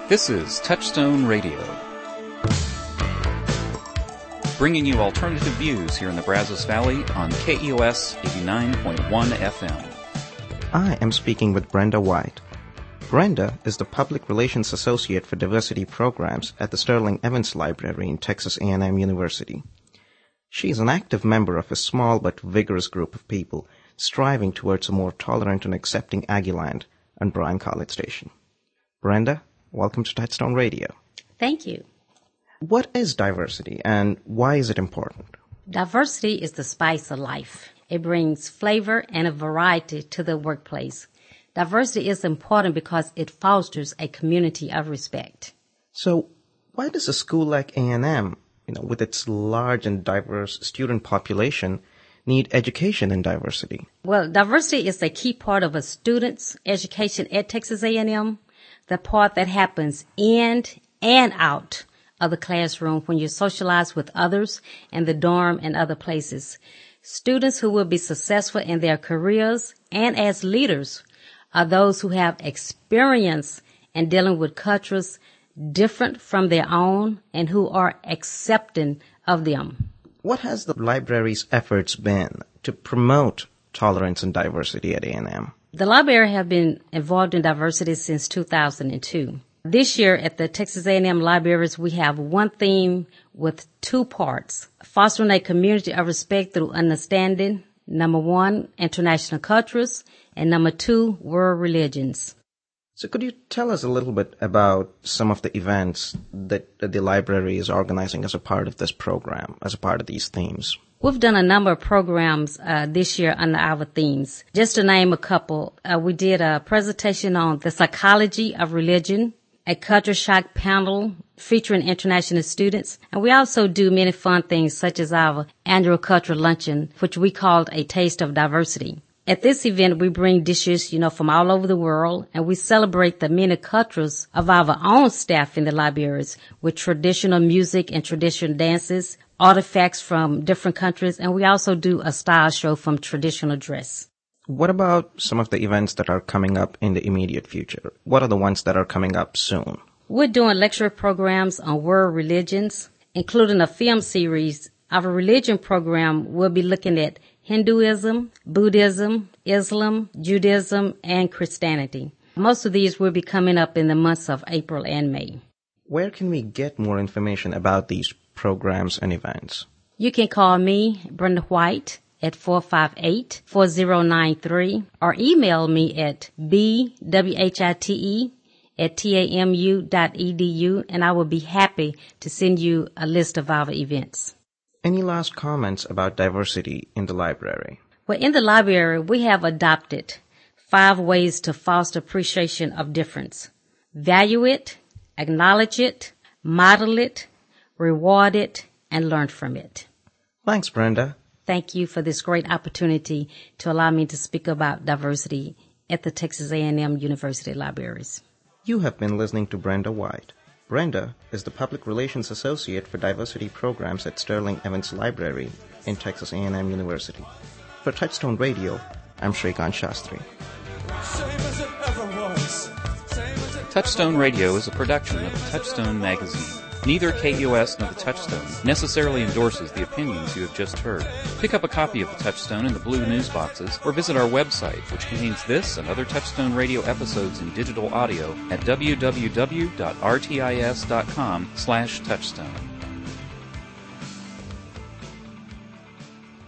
This is Touchstone Radio, bringing you alternative views here in the Brazos Valley on KEOS 89.1 FM. I am speaking with Brenda White. Brenda is the Public Relations Associate for Diversity Programs at the Sterling Evans Library in Texas A&M University. She is an active member of a small but vigorous group of people striving towards a more tolerant and accepting Aggieland on Bryan College Station. Brenda, welcome to Touchstone Radio. Thank you. What is diversity and why is it important? Diversity is the spice of life. It brings flavor and a variety to the workplace. Diversity is important because it fosters a community of respect. So why does a school like A&M, with its large and diverse student population, need education in diversity? Well, diversity is a key part of a student's education at Texas A&M. The part that happens in and out of the classroom when you socialize with others in the dorm and other places. Students who will be successful in their careers and as leaders are those who have experience in dealing with cultures different from their own and who are accepting of them. What has the library's efforts been to promote tolerance and diversity at A&M? The library have been involved in diversity since 2002. This year at the Texas A&M Libraries, we have one theme with two parts: fostering a community of respect through understanding, number one, international cultures, and number two, world religions. So could you tell us a little bit about some of the events that the library is organizing as a part of this program, as a part of these themes? We've done a number of programs this year under our themes. Just to name a couple, we did a presentation on the psychology of religion, a culture shock panel featuring international students, and we also do many fun things such as our annual cultural luncheon, which we called A Taste of Diversity. At this event, we bring dishes, from all over the world, and we celebrate the many cultures of our own staff in the libraries with traditional music and traditional dances, artifacts from different countries, and we also do a style show from traditional dress. What about some of the events that are coming up in the immediate future? What are the ones that are coming up soon? We're doing lecture programs on world religions, including a film series. Our religion program will be looking at Hinduism, Buddhism, Islam, Judaism, and Christianity. Most of these will be coming up in the months of April and May. Where can we get more information about these programs and events? You can call me, Brenda White, at 458-4093 or email me at bwhite@tamu.edu, and I will be happy to send you a list of our events. Any last comments about diversity in the library? Well, in the library, we have adopted 5 ways to foster appreciation of difference. Value it, acknowledge it, model it, reward it, and learn from it. Thanks, Brenda. Thank you for this great opportunity to allow me to speak about diversity at the Texas A&M University Libraries. You have been listening to Brenda White. Brenda is the Public Relations Associate for Diversity Programs at Sterling Evans Library in Texas A&M University. For Touchstone Radio, I'm Shrikant Shastri. Touchstone Radio is a production of the Touchstone magazine. Neither KEOS nor the Touchstone necessarily endorses the opinions you have just heard. Pick up a copy of the Touchstone in the blue news boxes or visit our website, which contains this and other Touchstone Radio episodes in digital audio at www.rtis.com/touchstone.